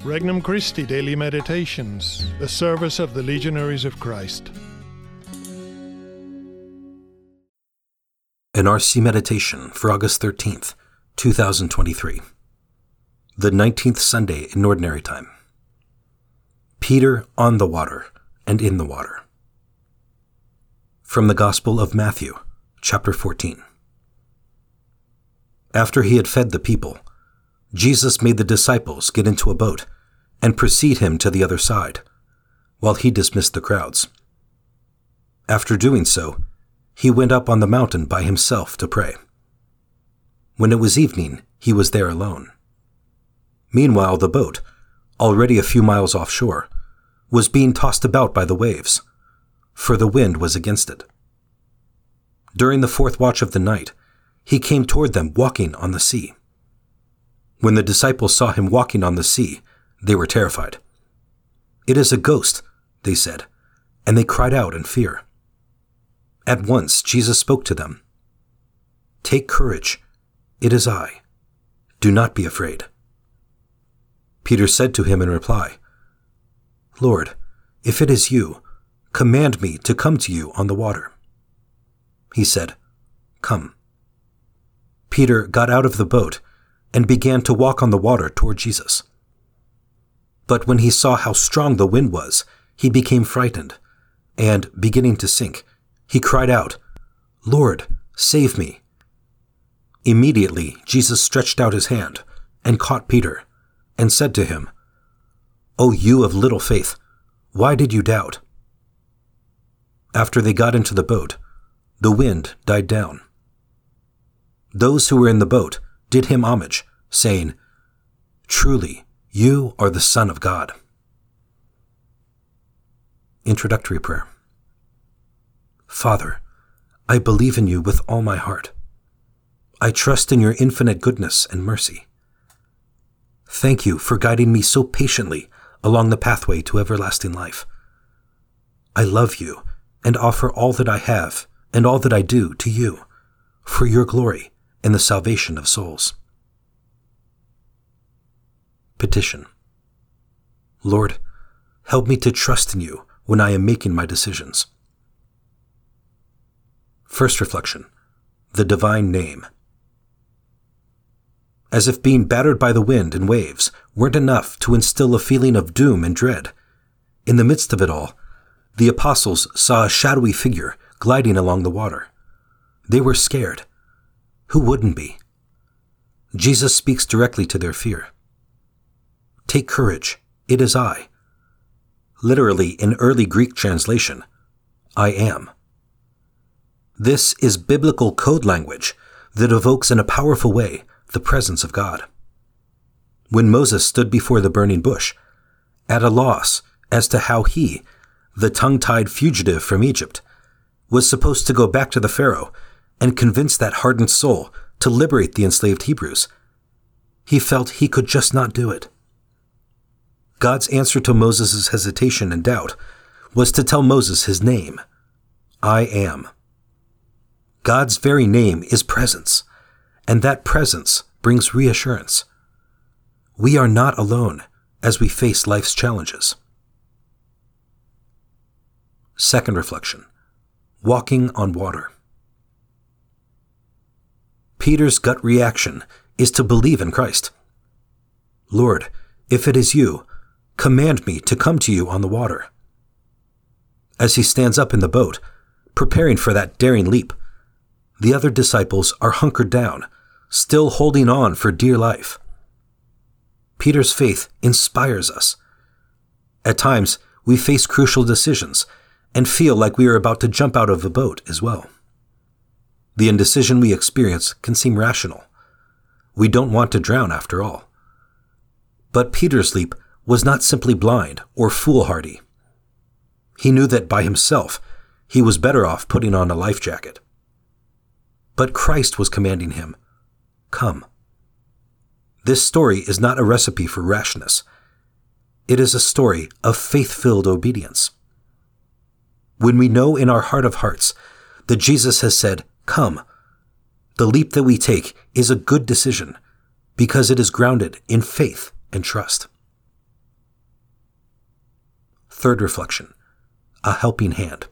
Regnum Christi Daily Meditations, the service of the Legionaries of Christ. An RC Meditation for August 13th, 2023. The 19th Sunday in Ordinary Time. Peter on the water and in the water. From the Gospel of Matthew, chapter 14. After he had fed the people, Jesus made the disciples get into a boat and precede him to the other side, while he dismissed the crowds. After doing so, he went up on the mountain by himself to pray. When it was evening, he was there alone. Meanwhile, the boat, already a few miles offshore, was being tossed about by the waves, for the wind was against it. During the fourth watch of the night, he came toward them walking on the sea. When the disciples saw him walking on the sea, they were terrified. "It is a ghost," they said, and they cried out in fear. At once Jesus spoke to them. "Take courage, it is I. Do not be afraid." Peter said to him in reply, "Lord, if it is you, command me to come to you on the water." He said, "Come." Peter got out of the boat and began to walk on the water toward Jesus. But when he saw how strong the wind was, he became frightened, and, beginning to sink, he cried out, "Lord, save me." Immediately Jesus stretched out his hand and caught Peter, and said to him, "O you of little faith, why did you doubt?" After they got into the boat, the wind died down. Those who were in the boat did him homage, saying, "Truly, you are the Son of God." Introductory Prayer. Father, I believe in you with all my heart. I trust in your infinite goodness and mercy. Thank you for guiding me so patiently along the pathway to everlasting life. I love you and offer all that I have and all that I do to you, for your glory and the salvation of souls. Petition. Lord, help me to trust in you when I am making my decisions. First reflection, the divine name. As if being battered by the wind and waves weren't enough to instill a feeling of doom and dread, in the midst of it all, the apostles saw a shadowy figure gliding along the water. They were scared. Who wouldn't be? Jesus speaks directly to their fear. Take courage, it is I. Literally, in early Greek translation, I am. This is biblical code language that evokes in a powerful way the presence of God. When Moses stood before the burning bush, at a loss as to how he, the tongue-tied fugitive from Egypt, was supposed to go back to the Pharaoh and convince that hardened soul to liberate the enslaved Hebrews, he felt he could just not do it. God's answer to Moses' hesitation and doubt was to tell Moses his name, I am. God's very name is presence, and that presence brings reassurance. We are not alone as we face life's challenges. Second reflection, walking on water. Peter's gut reaction is to believe in Christ. Lord, if it is you, command me to come to you on the water. As he stands up in the boat, preparing for that daring leap, the other disciples are hunkered down, still holding on for dear life. Peter's faith inspires us. At times, we face crucial decisions and feel like we are about to jump out of a boat as well. The indecision we experience can seem rational. We don't want to drown after all. But Peter's leap was not simply blind or foolhardy. He knew that by himself, he was better off putting on a life jacket. But Christ was commanding him, come. This story is not a recipe for rashness. It is a story of faith-filled obedience. When we know in our heart of hearts that Jesus has said, come, the leap that we take is a good decision because it is grounded in faith and trust. Third reflection, a helping hand.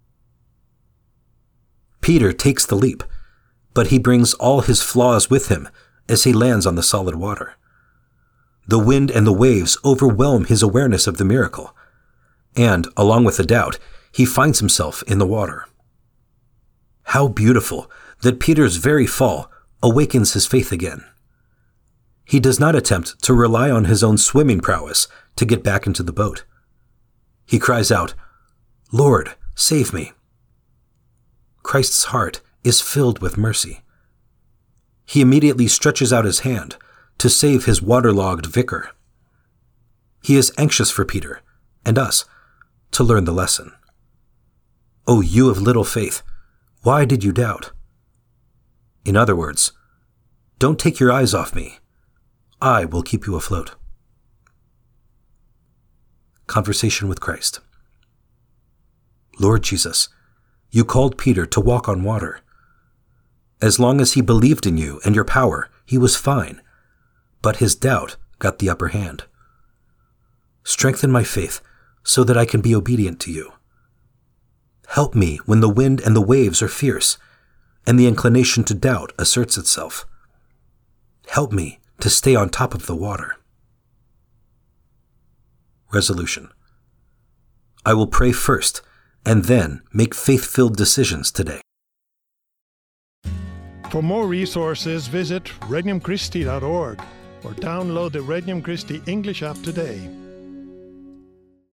Peter takes the leap, but he brings all his flaws with him as he lands on the solid water. The wind and the waves overwhelm his awareness of the miracle, and, along with the doubt, he finds himself in the water. How beautiful that Peter's very fall awakens his faith again. He does not attempt to rely on his own swimming prowess to get back into the boat. He cries out, "Lord, save me." Christ's heart is filled with mercy. He immediately stretches out his hand to save his waterlogged vicar. He is anxious for Peter and us to learn the lesson. "O you of little faith, why did you doubt?" In other words, don't take your eyes off me. I will keep you afloat. Conversation with Christ. Lord Jesus, you called Peter to walk on water. As long as he believed in you and your power, he was fine, but his doubt got the upper hand. Strengthen my faith so that I can be obedient to you. Help me when the wind and the waves are fierce and the inclination to doubt asserts itself. Help me to stay on top of the water. Resolution. I will pray first and then make faith-filled decisions today. For more resources, visit regnumchristi.org or download the Regnum Christi English app today.